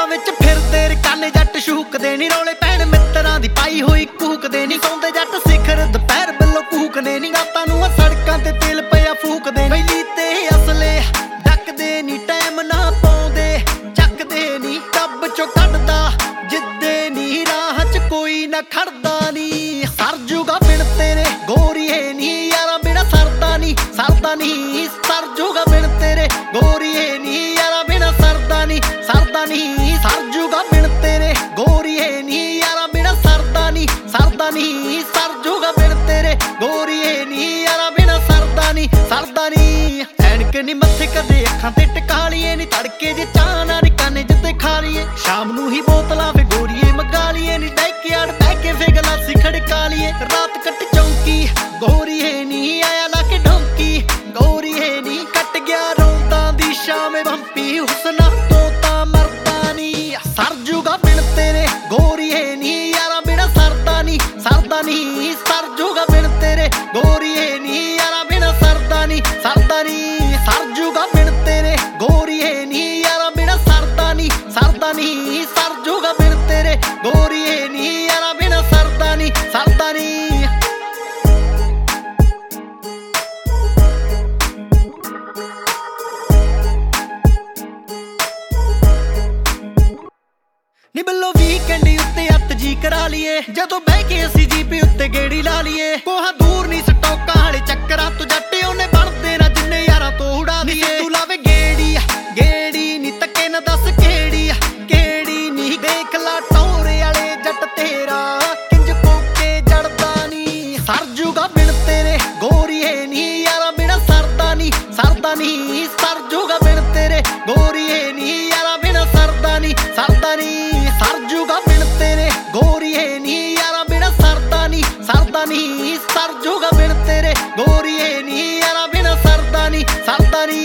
क्लबां विच फिरदे रकाने जट शूकदे नी रौले पैण मित्तरां दी पाई होई कूकदे नी सौंदे जट सिखर दुपहर बिल्लो कूकदे नी रातां नूं सड़कां ते तेल पिया फूकदे बैली ते असले डकदे नी टाइम ना पाउंदे ਚੱਕਦੇ नी टब चों कढदा जिद्दे नी राह च कोई ना खड़दा नी सर जूगा बिन तेरे गोरीए नी यारा बिना सरदा नी सर जूगा बिन तेरे गोरीए नी यारा बिना सरदा नी सर जूगा बिन तेरे गोरीए नी यारा बिना सरदा नी सर जूगा बिन तेरे गोरीए नी यारा बिना सरदा नी ऐनक नी मत्थे कदे अखां ते टिका लीए नी तड़के जे चाह ना नी काने जिते खा लीए शाम नूं ही बोतलां वे गोरीए मगा लीए नी डैकियाड़ बह के वे गलासी खड़का लीए रात कट चौंकी गोरीए नी आया ला के ढौंकी गोरीए नी कट गया रौंदा दी शाम बंपी हुस्ना तो तां मरदा नी सर जूगा बिन तेरे गोरीए नी यारा बिना सरदा नी सर जूगा बिन तेरे गोरीए नी यारा बिना सरदा नी सर जूगा बिन तेरे गोरीए नी यारा बिना सरदा नी सर जूगा बिन तेरे गोरीए नी यारा बिना सरदा नी नी बिल्लो वीकेंड उत्ते अत जी करा लीए जदों बह के असीं जीपी उत्ते गेड़ी ला लीए कोहा दूर नी स्टॉकां वाले चक्करां तो जट्टे ओने बनदे ना जिन्ने यारां तो उड़ा दीए तू लावे गेड़ी नी तके ना दस केड़ी नी देख ला टोरे वाले जट तेरा किंज कोके जड़दा नी सर जूगा बिन तेरे गोरीए नी यारा बिना सरदा नी सर जूगा बिन तेरे गोरीए नी यारा बिना सरदा नी सर जूगा बिन तेरे गोरीए नी यारा बिना सरदा नी सर जूगा बिन तेरे गोरीए नी यारा बिना सरदा नी